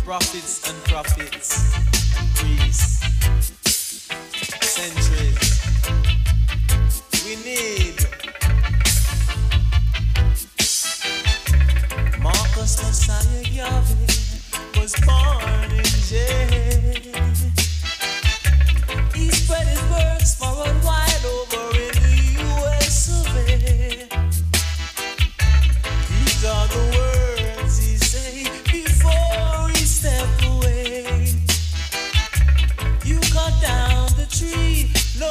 prophets and priests, centuries. We need Marcus Messiah Garvey was born in jail. He spread his works far and wide over in the US of A. These are the words he say before he step away. You cut down the tree, no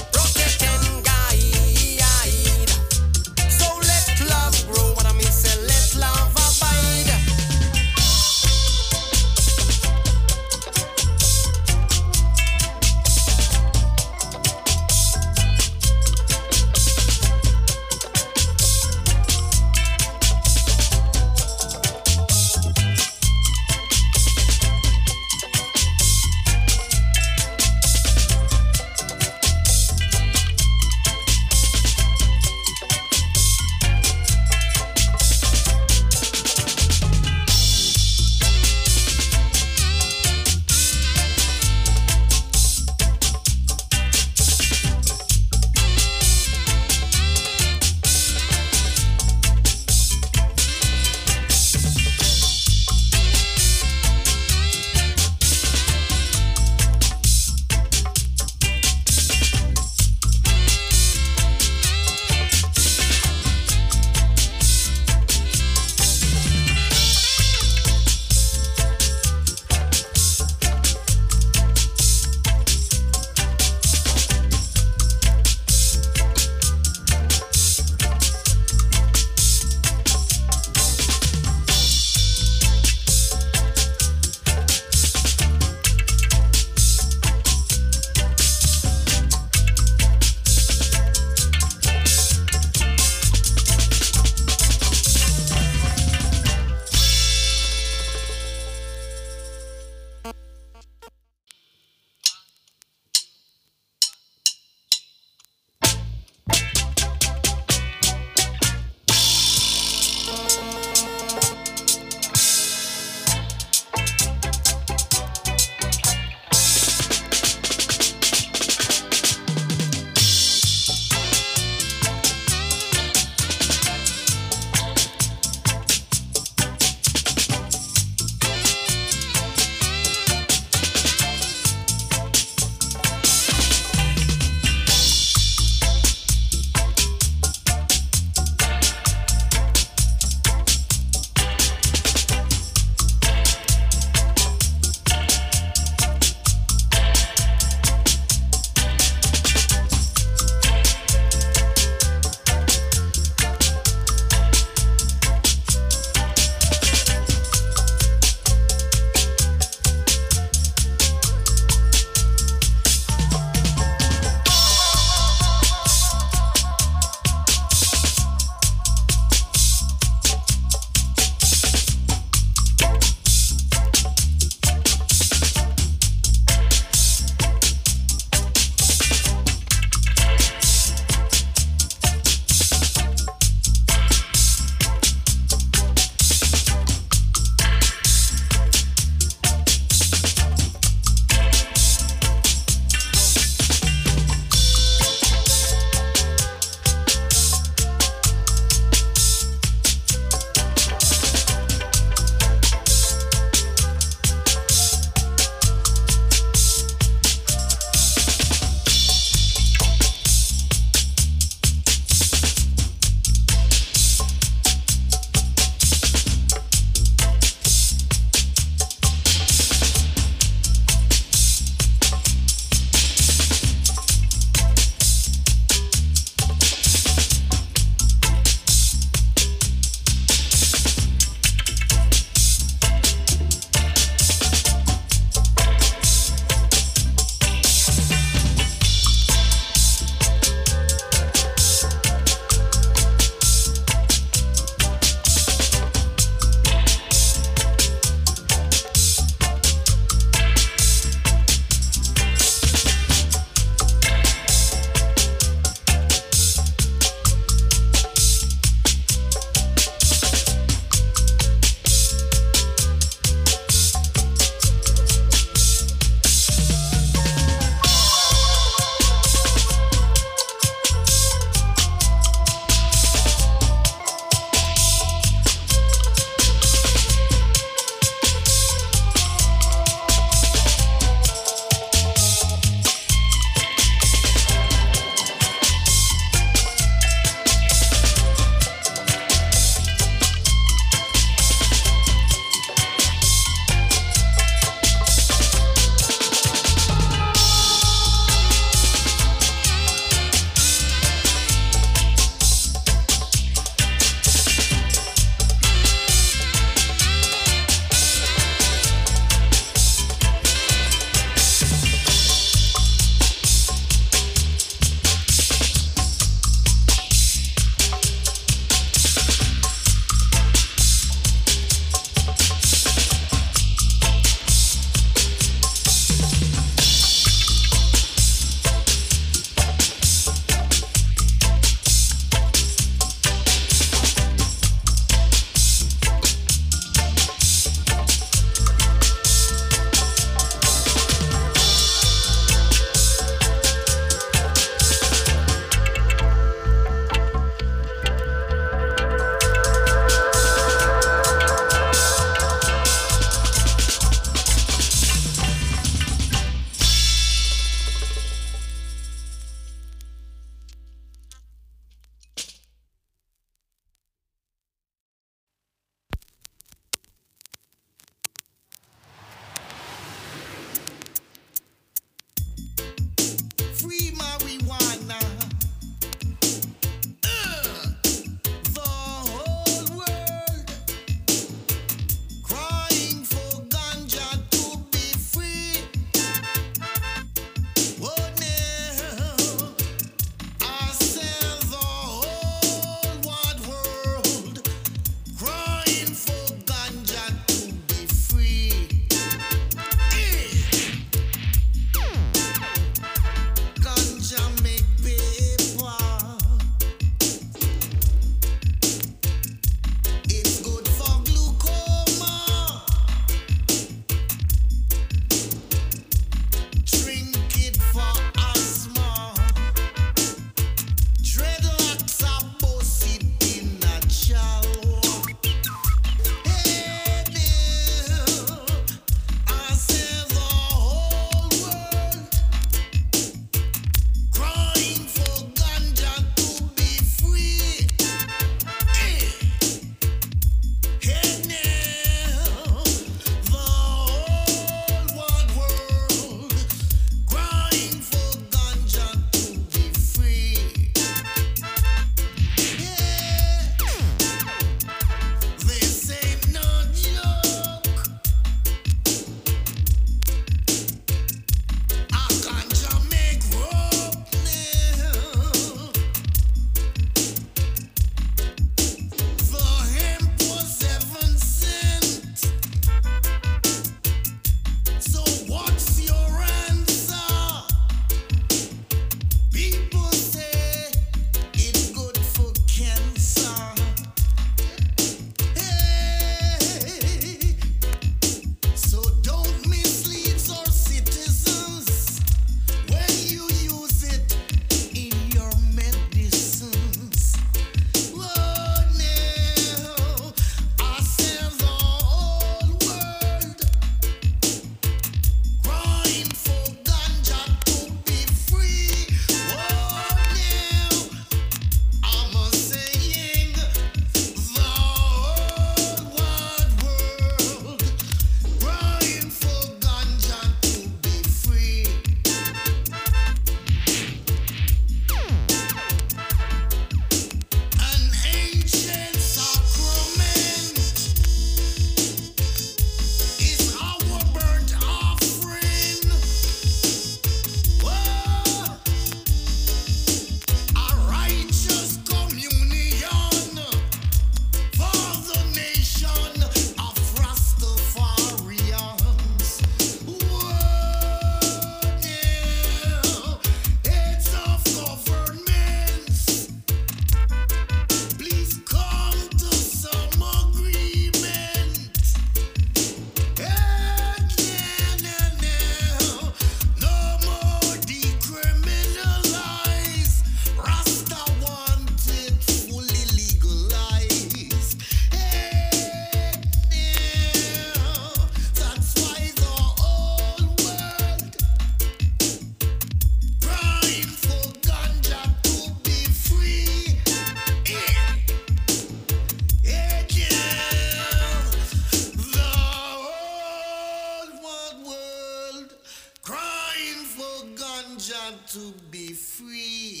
to be free.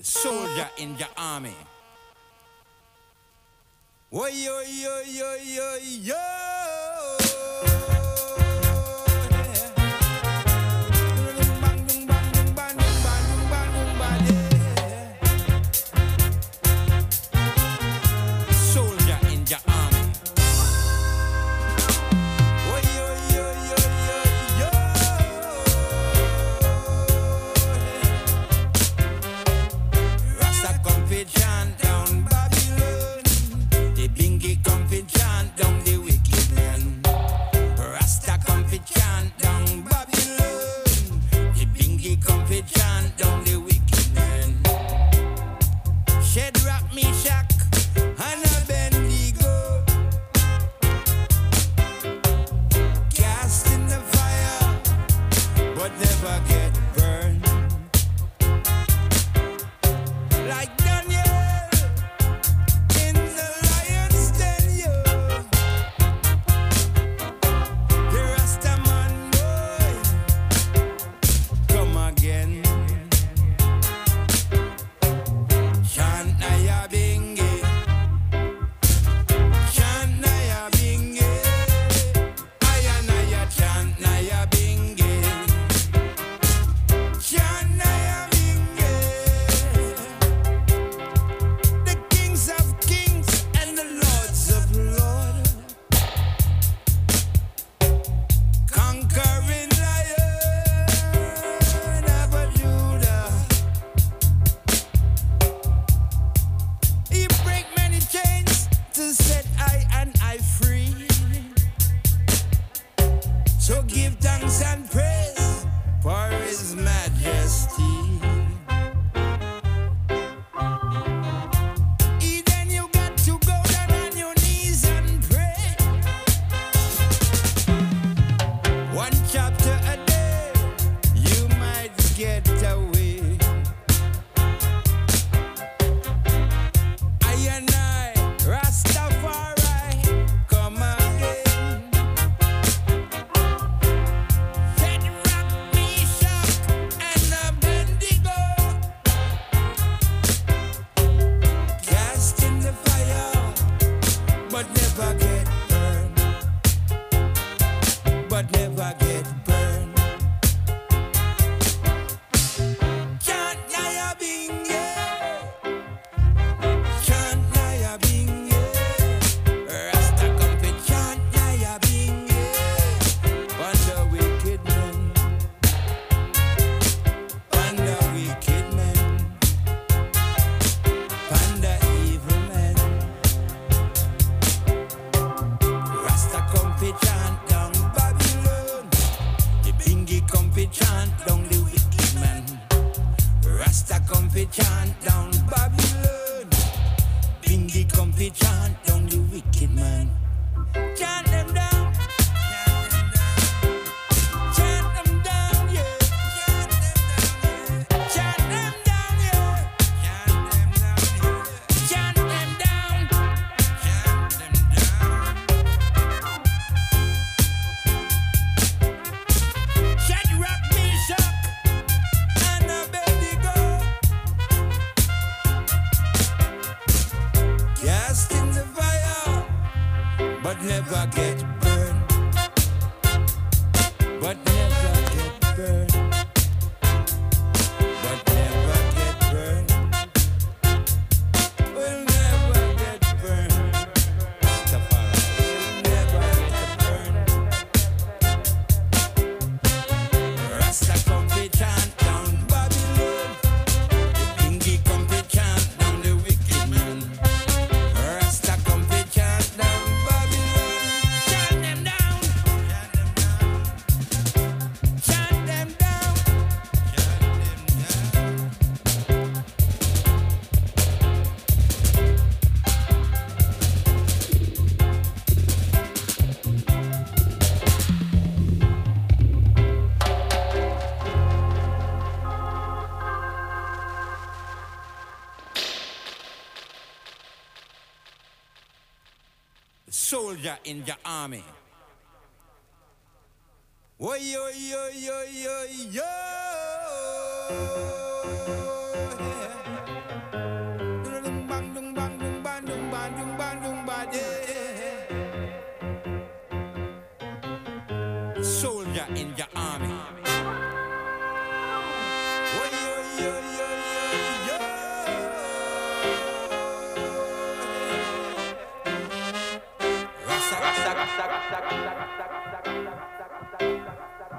soldier in your army. Oi, oi, oi, oi, oi, soldier in your army. Oi, oi, oi, oi, oi, Rasta come fi chant down Babylon. The bingy come fi chant down the wicked man. Rasta come fi chant down Babylon. The bingy come fi chant down the wicked man. Shadrach, Meshach, and Abednego cast in the fire, but never get burned. Like Daniel in the lion's den, yo. The Rastaman boy come again. Chant Naya Bingi, chant Naya Bingi, Aya Naya chant Naya Bingi, chant Naya Bingi. The kings of kings and the lords of lords, conquering lion of Judah. He break many chains to set I and I free. So give thanks and praise for His Majesty. Then you got to go down on your knees and pray. One chapter a day, you might get away. I and I, Rastafari, come again. Shadrach, Meshach, and Abednego cast in the fire, but never get burned. But never get burned. Chant Naya Bingi, chant Naya Bingi. Rasta come fi chant Naya Bingi. On the wicked men, on the wicked men, on the evil men. Rasta come fi chant down Babylon. The bingy come fi chant down the wicked man. Rasta come fi chant down Babylon. Bingy come fi chant down the wicked man. Chant them down. Chant them down, yeah. Chant them down, yeah. Chant them down. Chant them down. Shadrach, Meshach, and Abednego cast in the fire, but never get burned. But never get burned. But never get burned. Will never get burned. Rastafari will never get burned. Rasta come fi chant down Babylon. The bingy come fi chant down the wicked man. Rasta come fi chant down Babylon. Chant them down. Chant them down. Soldier in your army. Oi, oi, oi, oi, oi, oi. Soldier in your army. Oh, yo, yo, yo, yo, yo. Rasta, rasta, rasta, rasta, rasta, rasta, rasta, rasta.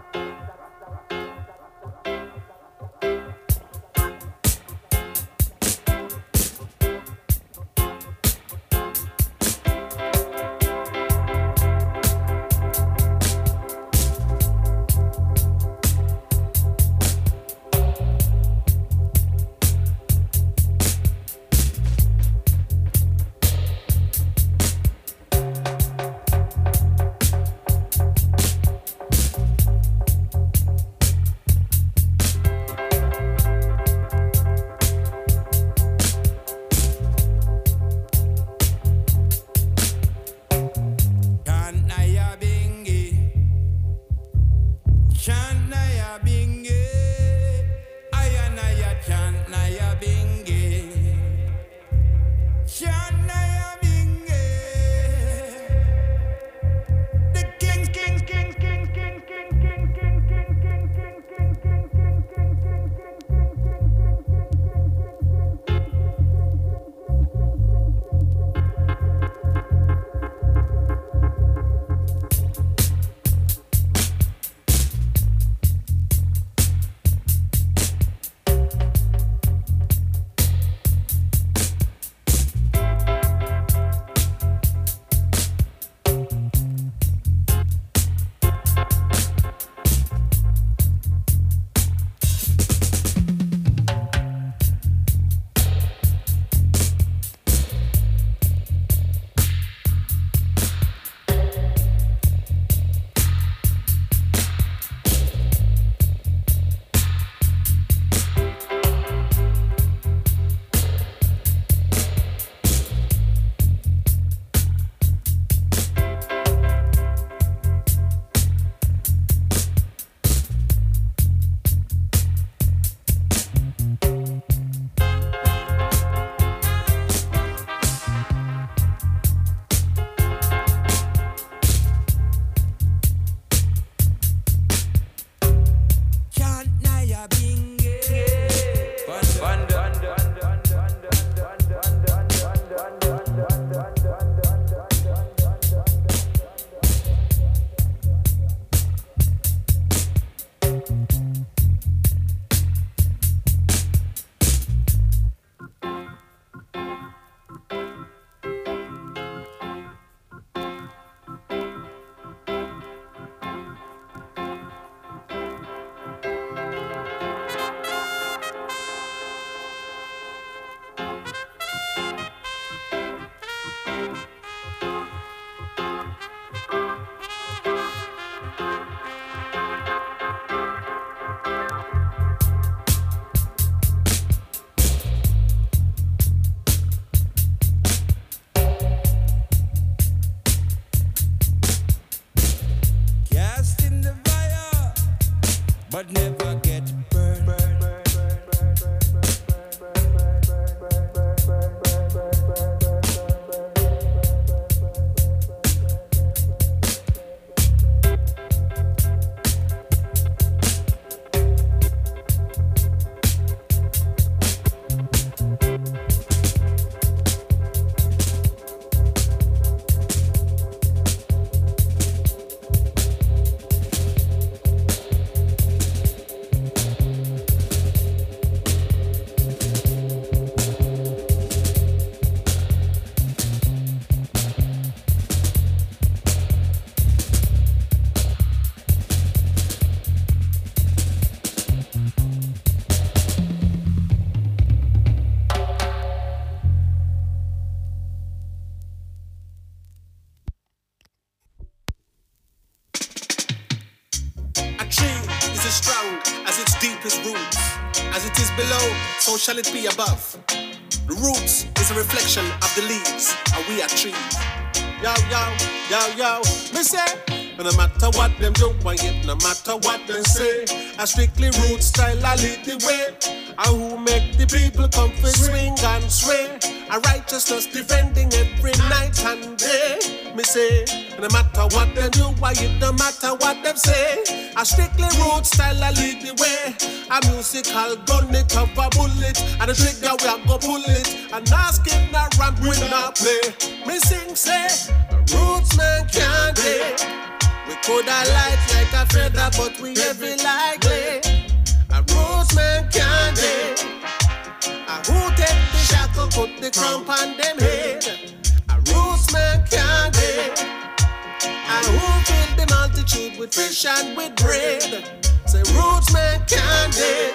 But never get burned. So shall it be above. The roots is a reflection of the leaves, and we are trees. Yo, yo, yo, yo. Me say, No matter what them do, and yet no matter what them say, a strictly root style I lead the way. And who make the people come for swing and sway. A righteousness defending every night and day. Me say, no matter what them do, and yet no matter what them say, a strictly root style I lead the way. A musical gun it of a bullet, and the trigger we a go pull it. And ask it not ramp we not play. Me sing say, roots man can't day. We coulda light like a feather, but we heavy like lead. A roots man can't day. A who take the shackle, put the crown on them head. A roots man can't day. A who fill the multitude with fish and with bread. Say roots man can't day.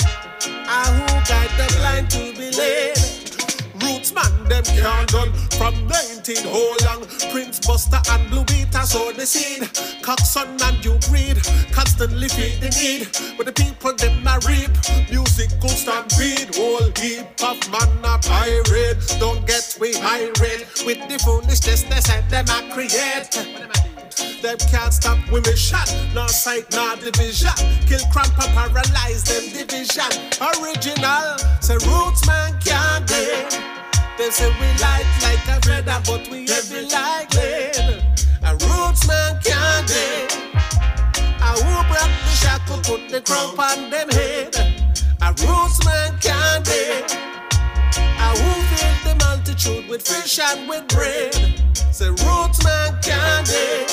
A who guide the blind to be led. Roots man them can't done from 19 whole long. Prince Buster and Blue Beater sow the seed. Coxon and Duke Reed constantly feed the need. But the people them a reap musical stampede. Whole heap of man a pirate. Don't get we irate with the foolishness they said them a create. Them can't stop with me shot, nor sight, nor division. Kill, cramp, and paralyze them division. Original, say roots man can't dead. They say we light like a feather, but we heavy like lead. A roots man can't dead. A who broke the shackle, put the crown on them head. A roots man can't dead. A who filled the multitude with fish and with bread. Say roots man can't dead.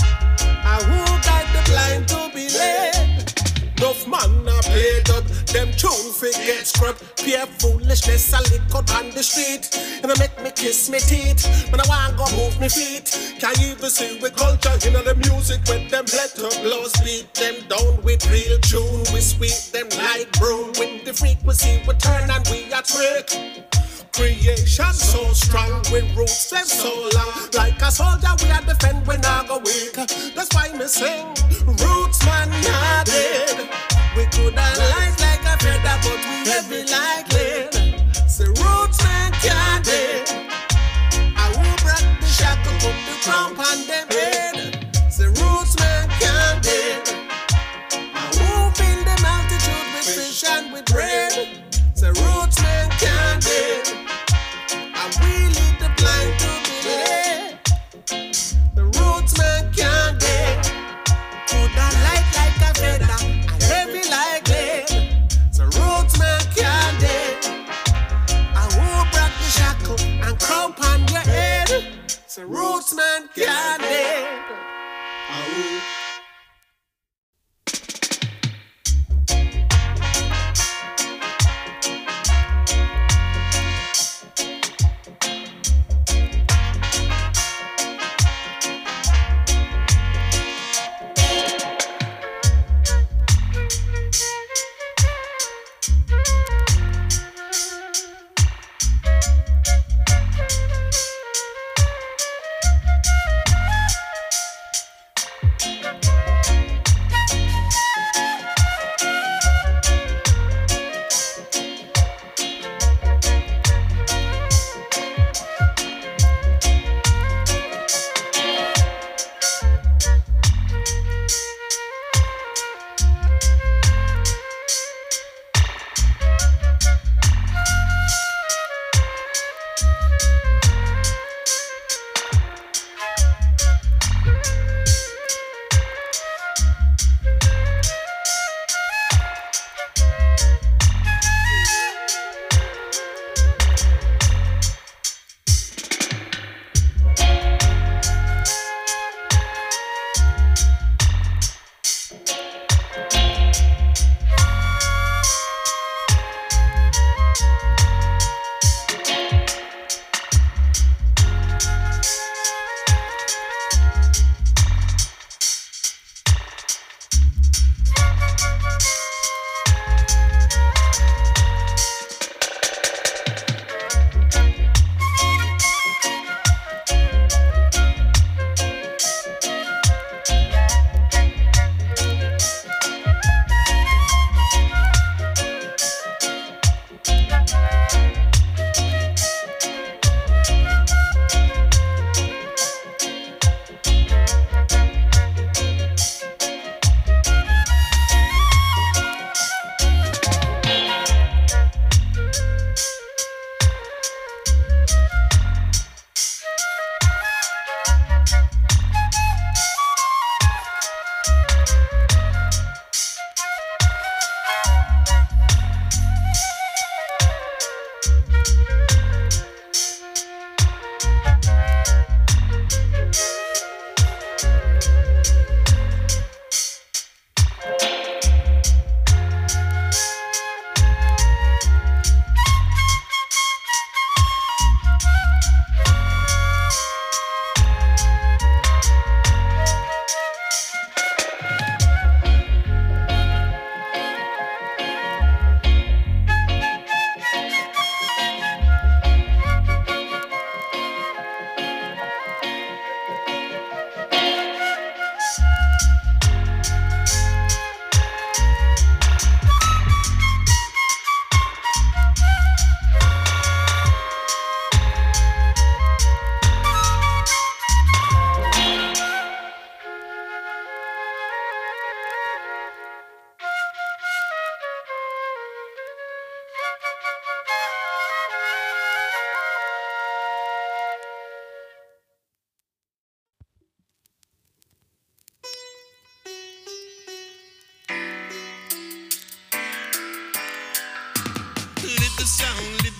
A who guide the blind to be led. Enough man a played up, them tune fi get scrubbed. Pure foolishness a lick out on the street. And I make me kiss me teeth, when I want go move me feet. Can't even see with culture in the music. When them let up blows beat them down with real tune. We sweep them like broom. With the frequency we turn and we a trick. Creation so strong, with roots them so long. Like a soldier we a defend when I go weak. That's why me sing, roots man not dead. We coulda light like a feather, but we heavy like lead. Say roots man can't dead. I will break the shackle, put the crown on them head. Say roots man can't dead. I will fill the multitude with fish and with bread. Say roots man can't dead. And we lead the blind to be led. The roots man can't dead. Coulda light like a feather and heavy like lead. So roots man can't dead. And who broke the shackle and crown on your head? So roots man can't dead.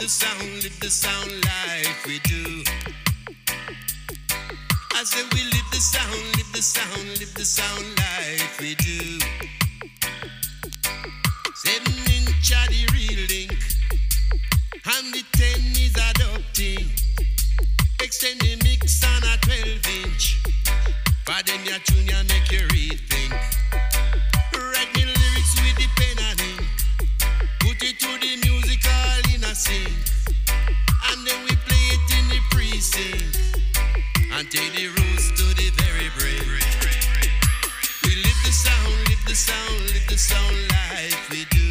the sound life we do. I say we live the sound, live the sound, live the sound life we do. 7-inch are the real link, and the 10 is adopting. Extend the mix on a 12-inch. For them your tune ya make you rethink. Write me lyrics with the pen and ink. Put it to the music all in a sync. And then we play it in the precinct. And take the roots to the very brain. We live the sound, live the sound, live the sound life we do.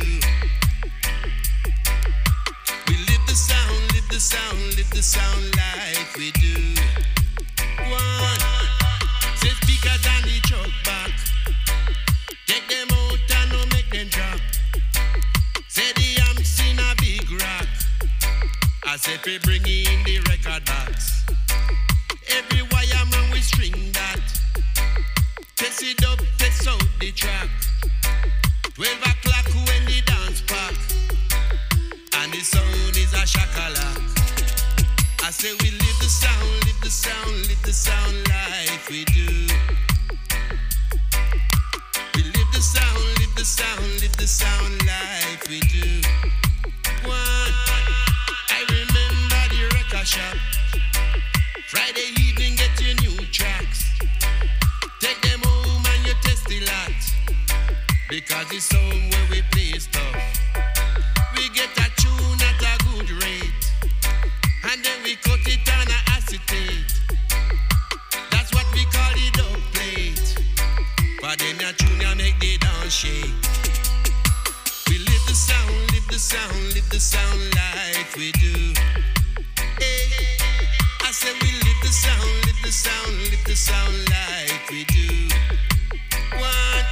We live the sound, live the sound, live the sound life we do. One, say speakers on the truck back. Take them out and no make them drop. Say the amps in a big rock. I said we bring in the record box. Every wire man we string that. Test it up, test out the track. 12 o'clock when the dance pack. And the sound is a shakalak. I say we live the sound, live the sound, live the sound life we do. We live the sound, live the sound, live the sound life we do. One, I remember the record shop. Friday evening get your new tracks. Take them home and you test the lot. Because it's home where we play stuff. We get a tune at a good rate. And then we cut it on a acetate. That's what we call the dub plate. But then your tune ya make the dance shake. We live the sound, live the sound, live the sound life we do. Hey, I say we live the sound, live the sound, live the sound life we do. One.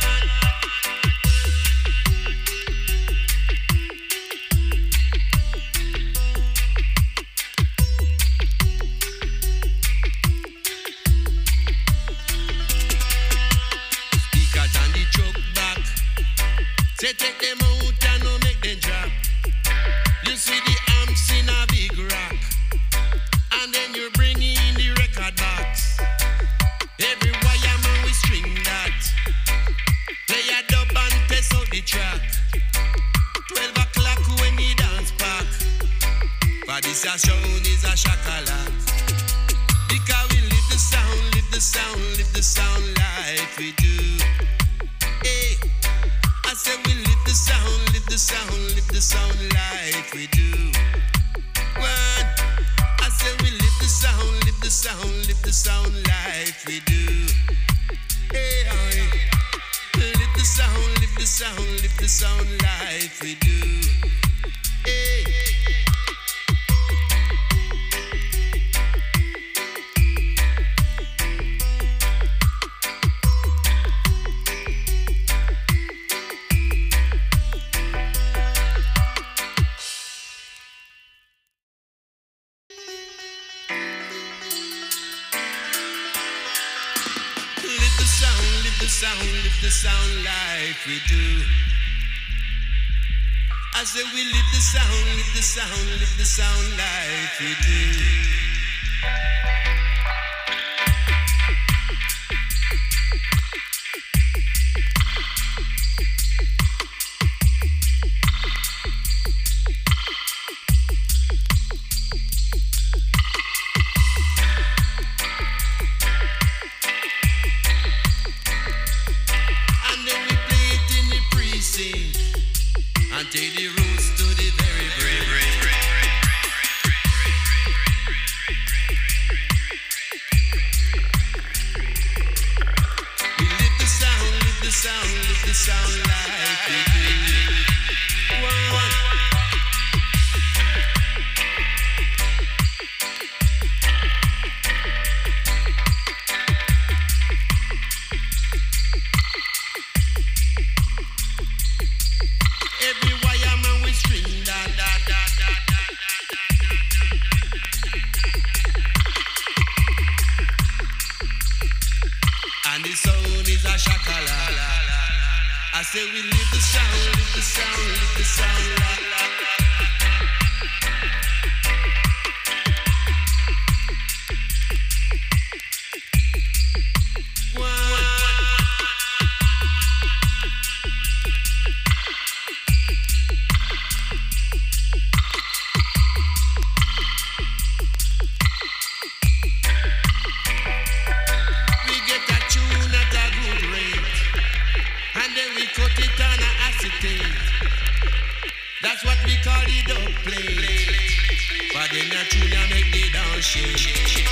Say take them out and no make them drop. You see the amps in a big rock. And then you bring in the record box. Every wire man we string that. Play a dub and test out the track. 12 o'clock when the dance pack. But this a sound is a shakalak. Because we live the sound, live the sound, live the sound life we do. Hey, I say we live the sound, live the sound, live the sound life we do. One, I say we live the sound, live the sound, live the sound life we do. Hey, live the sound, live the sound, live the sound life we do. Hey. Live the sound life we do. I say we live the sound, live the sound, live the sound life we do. Take the roots to the very brain. We live the sound, live the sound, live the sound life we do. One. Every wire man we string that. And the sound is a shakalak. I say we live the sound, live the sound, live the sound. When you tune, you make the dance shake.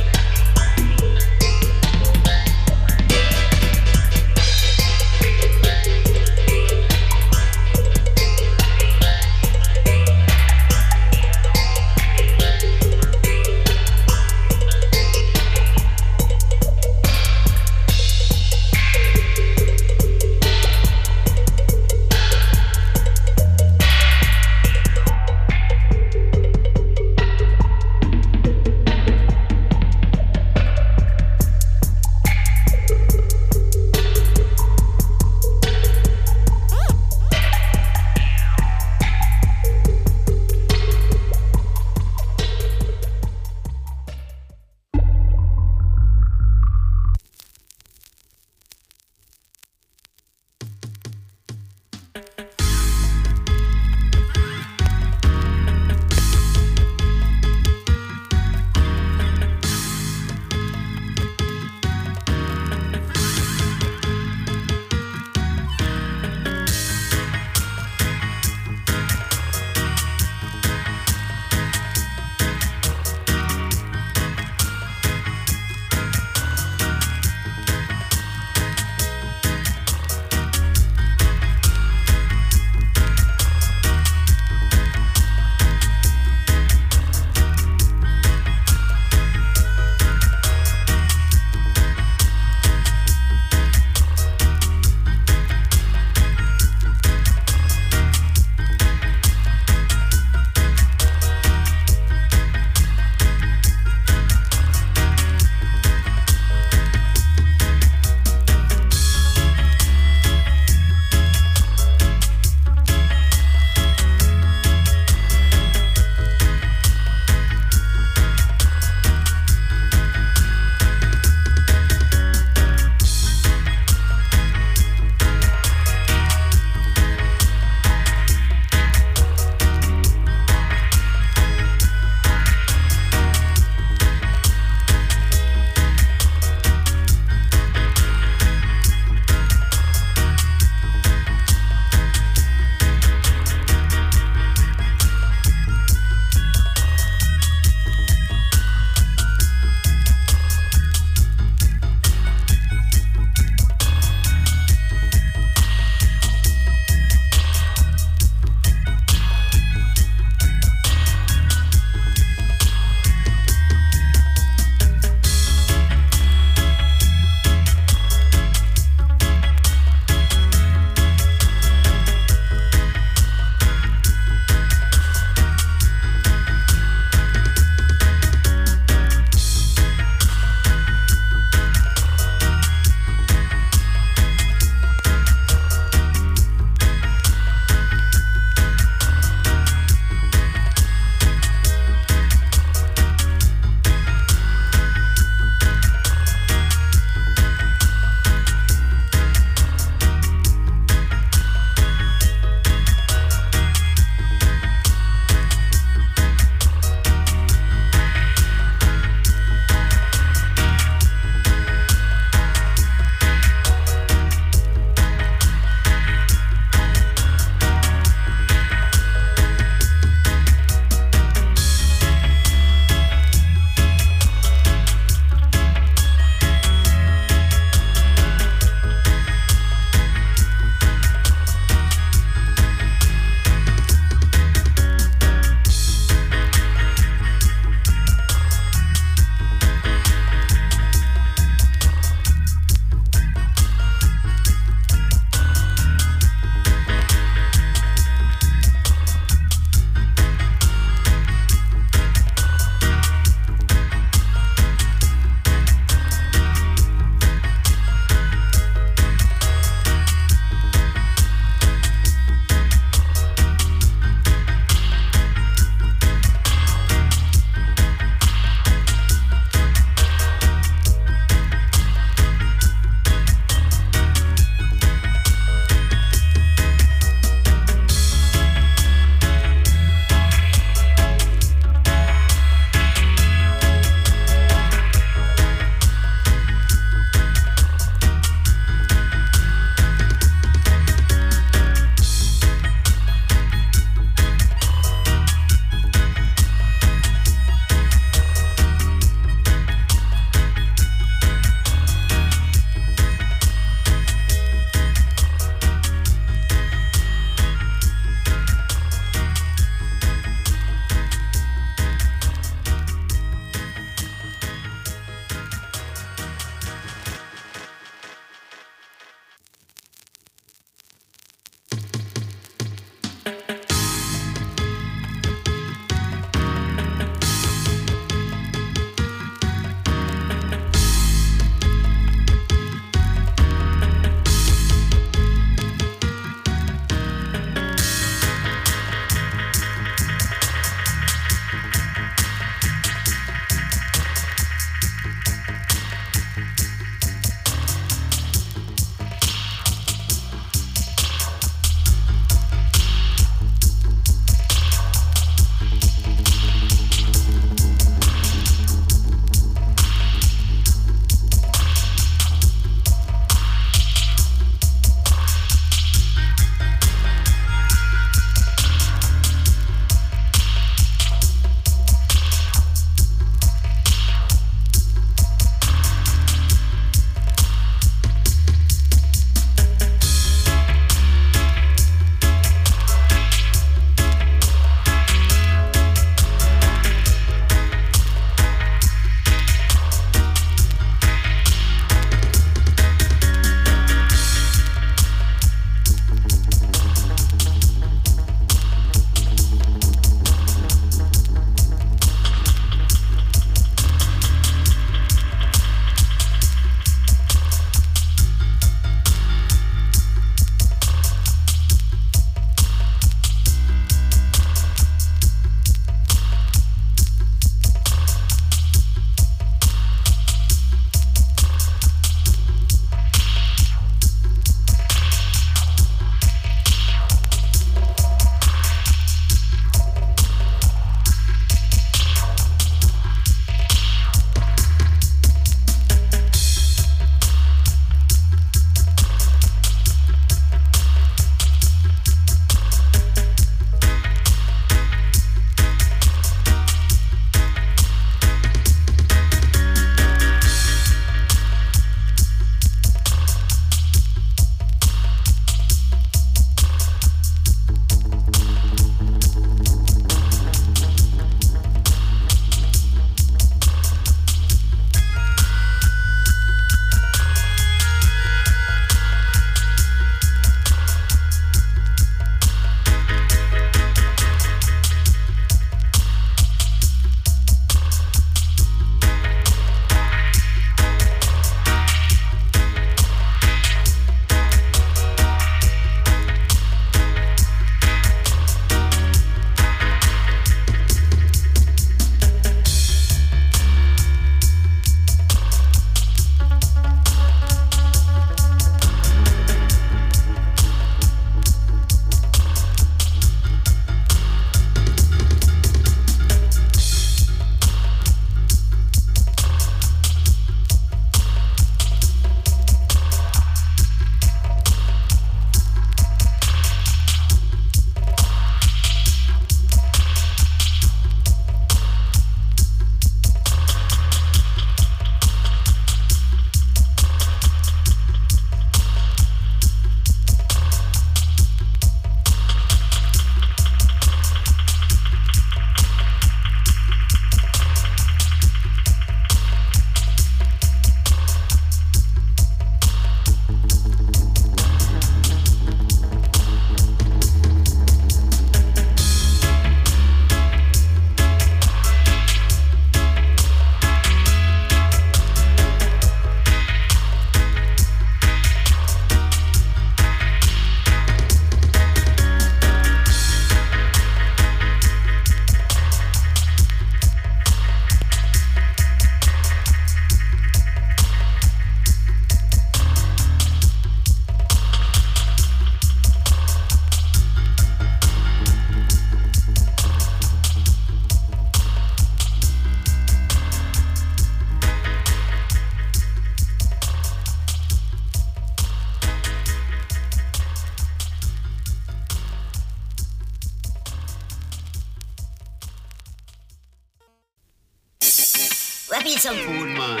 need some food, man.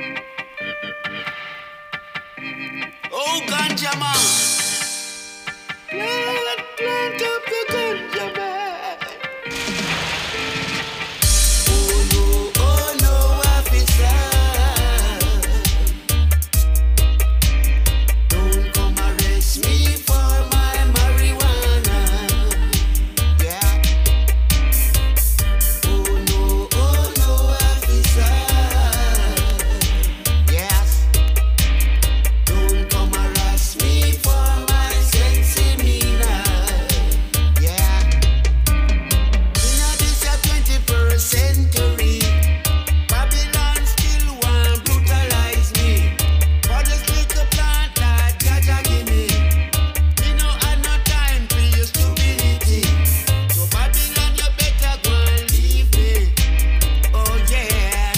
Oh, ganja man. Plant up the ganja man. Oh no, officer. Don't come arrest me for my marijuana. Yeah. Oh no, officer. Yes. Don't come harass me for my sensimina. Yeah. In this 21st century, Babylon still want brutalize me. For this little plant that Jaja give me. Me no have no time for your stupidity. So Babylon, you better go and leave me. Oh yes.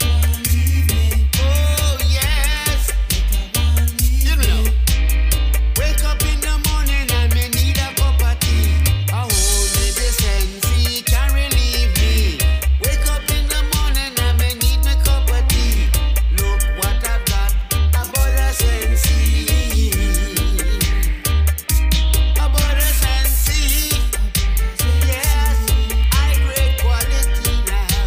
Oh yes. You know. Wake up in the morning and me need a cup of tea. I hold me the sensi can relieve me. Wake up in the morning and me need me cup of tea. Look what I've got, a bottle of sensi. A bottle of sensi. Yes, high grade quality now.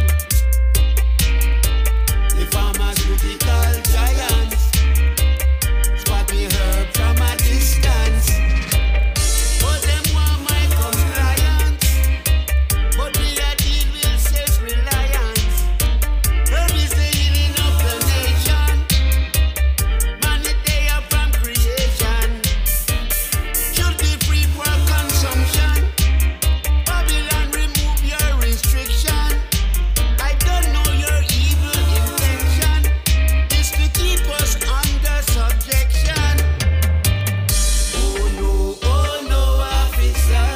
The pharmaceutical giants spot me herb from a distance. But them want my compliance. But me a deal with self-reliance. Herb is the healing of the nation. Man, they are from creation. Should be free for consumption. Babylon, remove your restriction. I don't know your evil intention. Is to keep us under subjection. Oh no, officer.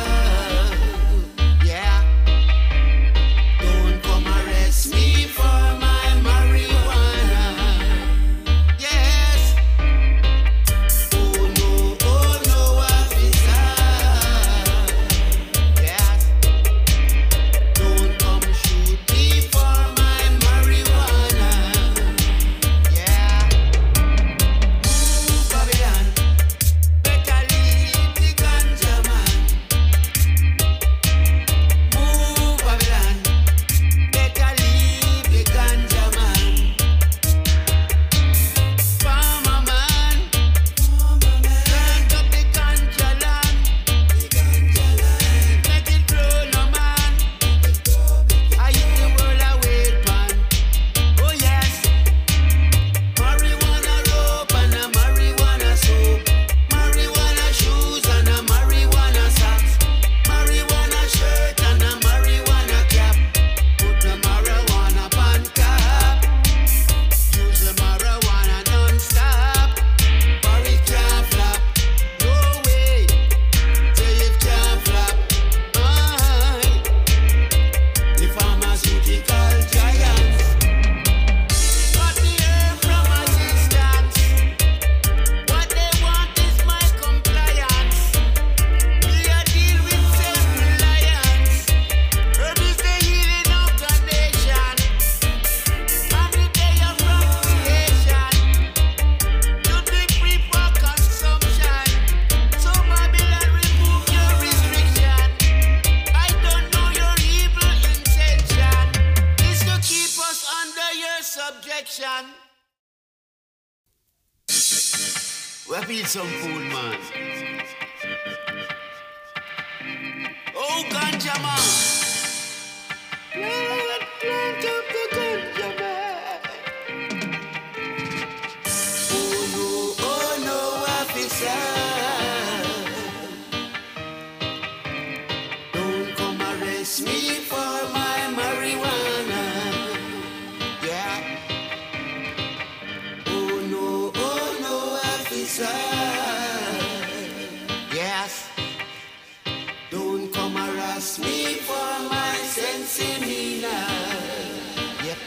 Yeah. Don't come arrest me for my marijuana. Yes. Oh no, officer. Yes. Don't come shoot me for my marijuana. Yeah. Move Babylon. Better leave the ganja man. Move Babylon. Better leave the ganja man. Farmer man. Plant up the ganja land. Make it grow, no man. I hit the world away, pan. Oh yes. Marijuana rope and a marijuana soap. Marijuana shoes and a marijuana socks. Marijuana shirt and a marijuana cap. Put the marijuana pan cap. Use the marijuana non-stop. Or it can't flop. No way. Say it can't flop. The pharmaceutical giants got the herb from a distance. What they want is my compliance. We a deal with self-reliance. Herb is the healing of the nation. And the day of creation. Should be free for consumption. So Babylon, remove your restriction. I don't know your evil intention. Is to keep us under your subjection. We need some food, man. Oh, ganja man. Plant up the ganja man. Oh no, officer. Don't come arrest me for my marijuana. Yeah. Oh no, officer. Yes. Don't come harass me for my sensimina. Yep.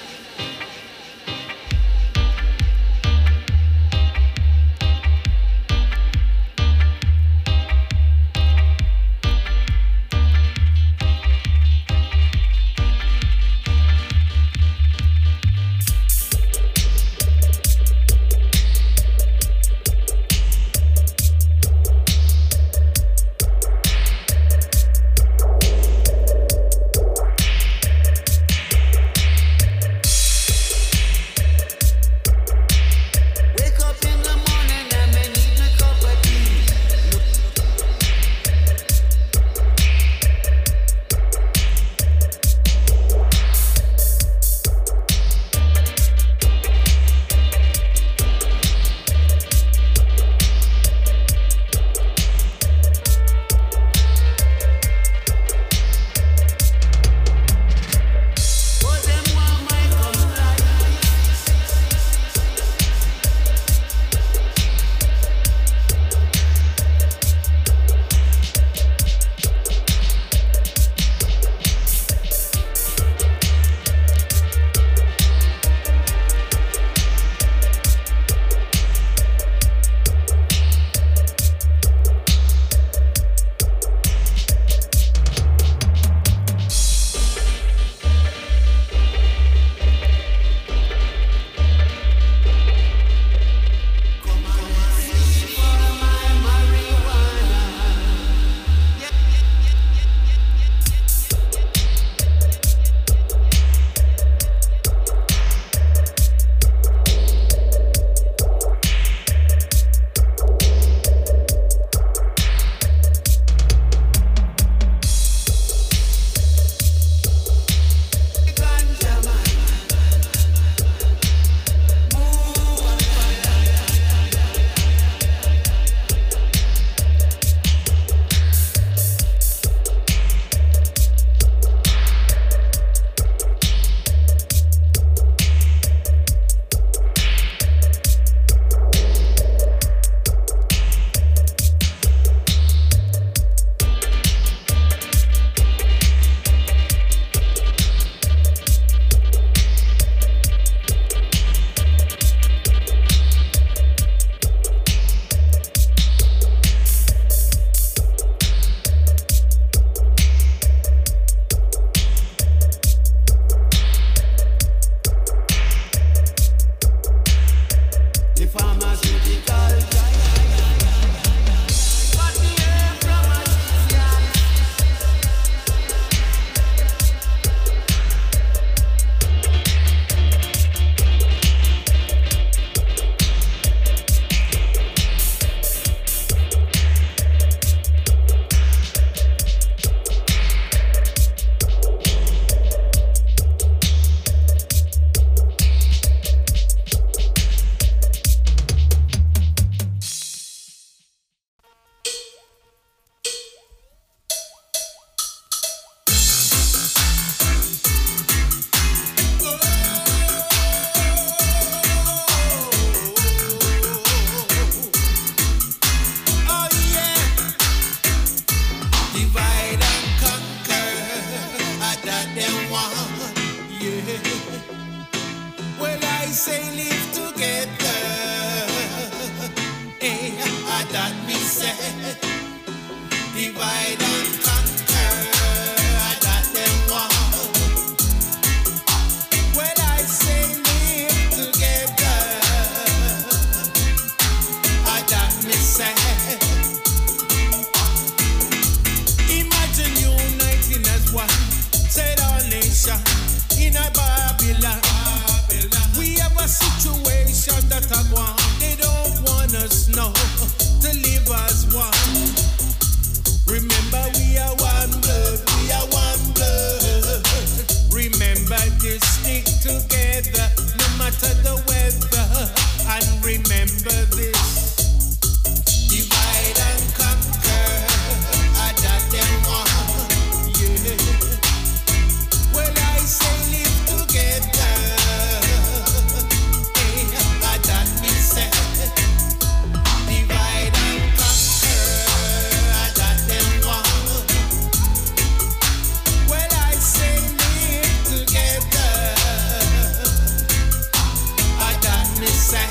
Hey, that me say, divide and conquer, that them want. Well, I say live together, that me say. Imagine uniting as one, said our nation in a Babylon. We have a situation that I want. They don't want us now to live as one. Remember we are one blood, we are one blood. Remember to stick together no matter the weather. And remember this, divide and conquer, that them want. Yeah. Well, I say live together. That me say, divide and conquer, that them want. Well, I say live together, that me say.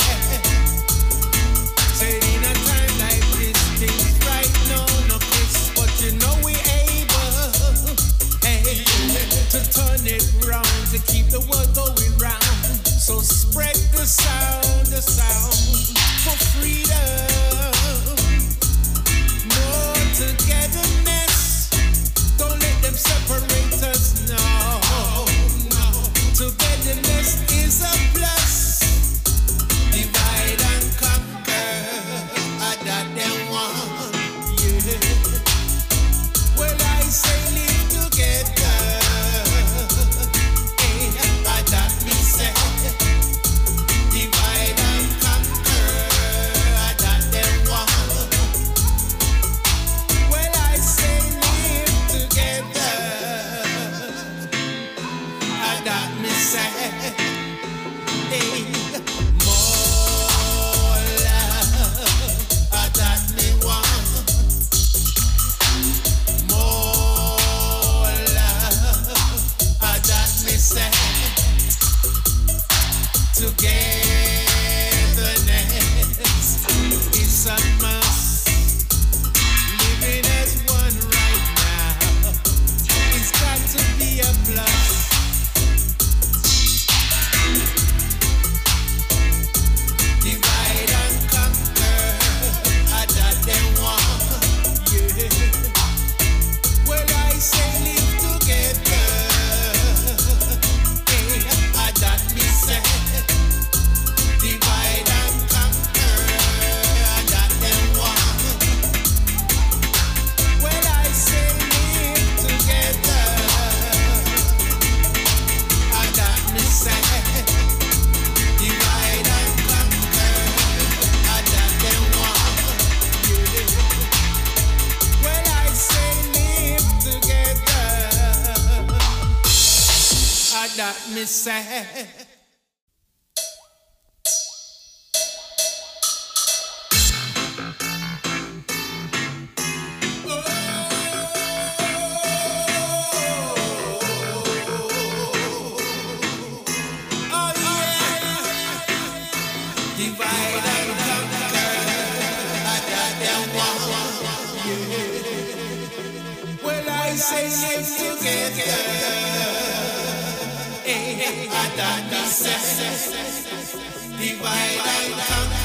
Said in a time like this, things right now no kiss, but you know we able, hey, to turn it round, to keep the world going round. So spread the sound for freedom. More togetherness. Don't let them separate us, no. Togetherness is a plus. Divide and conquer, that them want. Yeah. Well, I say live together. That me say, divide and conquer, that them want. Well, I say live together, that me say, more love, that me want. More love, that me say. Togetherness is a must. Living as one right now, it's got to be a plus. Divide and conquer, that them want. Yeah. Well, I say live together. That me say, divide and conquer, that them want. Well, I say live together, that me say, divide and conquer, that them want. Yeah. Well, I say live together, that me say. Divide and conquer, that them want. Yeah. Well, I say live together, that me say, divide and conquer.